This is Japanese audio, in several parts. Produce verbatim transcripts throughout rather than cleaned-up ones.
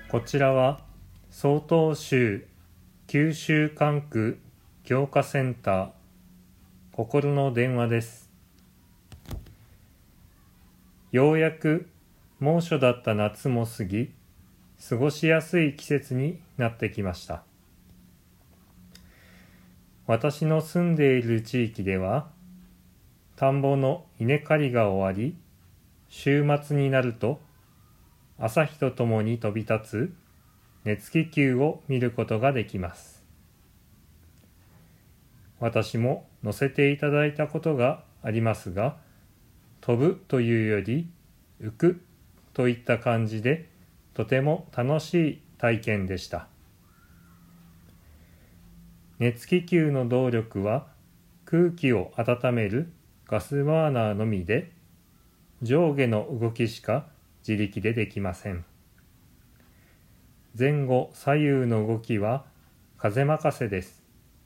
こちらは曹洞宗九州管区教化センター心の電話です。ようやく猛暑だった夏も過ぎ、過ごしやすい季節になってきました。私の住んでいる地域では、田んぼの稲刈りが終わり、週末になると朝日とともに飛び立つ熱気球を見ることができます。私も乗せていただいたことがありますが、飛ぶというより浮くといった感じで、とても楽しい体験でした。熱気球の動力は空気を温めるガスバーナーのみで、上下の動きしか自力でできません。前後左右の動きは風任せです。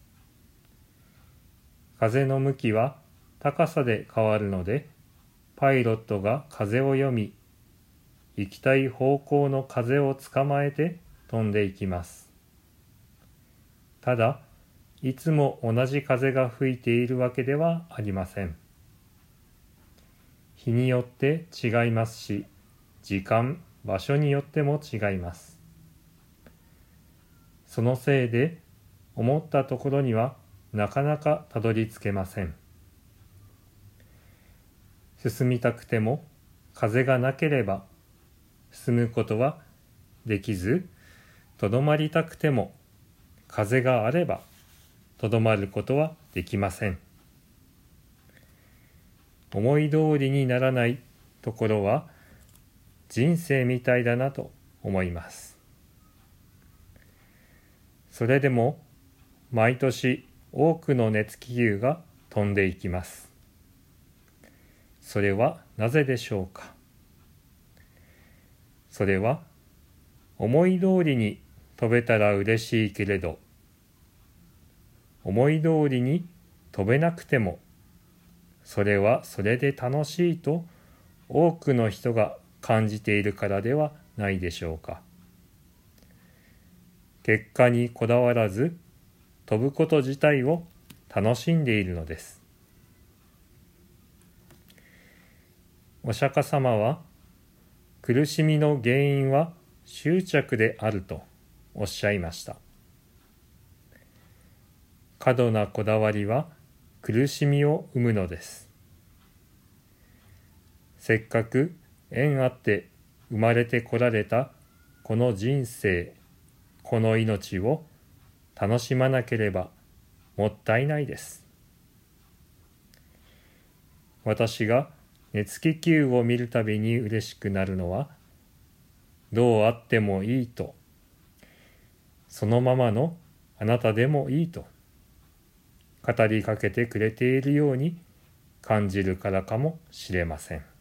風の向きは高さで変わるので、パイロットが風を読み、行きたい方向の風を捕まえて飛んでいきます。ただ、いつも同じ風が吹いているわけではありません。日によって違いますし、時間、場所によっても違います。そのせいで、思ったところにはなかなかたどり着けません。進みたくても風がなければ進むことはできず、とどまりたくても風があればとどまることはできません。思い通りにならないところは人生みたいだなと思います。それでも毎年多くの熱気球が飛んでいきます。それはなぜでしょうか。それは思い通りに飛べたら嬉しいけれど、思い通りに飛べなくてもそれはそれで楽しいと多くの人が感じているからではないでしょうか。結果にこだわらず飛ぶこと自体を楽しんでいるのです。お釈迦様は苦しみの原因は執着であるとおっしゃいました。過度なこだわりは苦しみを生むのです。せっかく縁あって生まれてこられたこの人生、この命を楽しまなければもったいないです。私が熱気球を見るたびに嬉しくなるのは、どうあってもいいと、そのままのあなたでもいいと語りかけてくれているように感じるからかもしれません。